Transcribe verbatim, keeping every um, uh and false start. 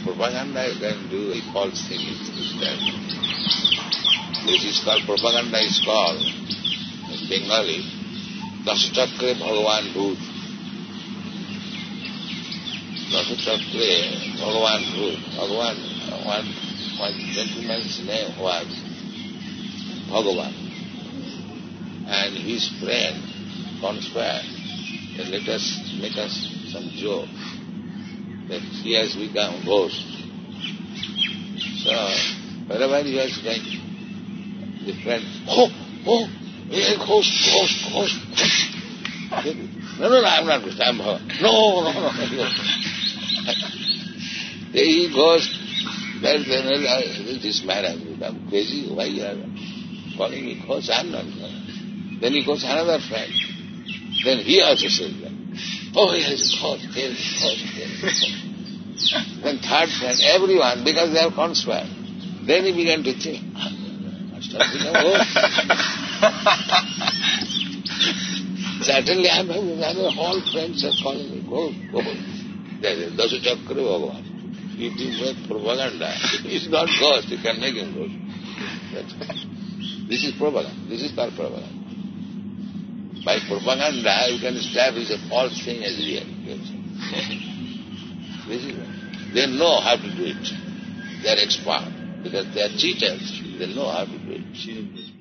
propaganda you can do a false thing is that. This is called, propaganda is called, in Bengali, Dasachakre Bhagavan Bhoot. Dasachakre Bhagavan Bhoot. Bhagavan, one, one gentleman's name was Bhagavan. And his friend conspired that let us make us some joke that he has become ghost. So, wherever he was going, the friend, oh, oh, yeah, ghost, ghost, ghost, ghost. No, no, no, I'm not ghost, I'm Bhagavan. No, no, no. There he goes, well, then, this man has become crazy, why you are calling me ghost? I'm not ghost. Then he goes another friend. Then he also says that. Oh, yes, ghost, there is ghost, there is ghost. Then third friend, everyone, because they have conspired. Then he began to think, must have been a ghost. Certainly I'm having all friends are calling me ghost, ghost. That is Dasachakra Bhagavan. If you make propaganda, it's not ghost, you can make him ghost. That's This is propaganda. This is called propaganda. By propaganda, you can establish a false thing as real. This is, they know how to do it. They are expert because they are cheaters. They know how to do it.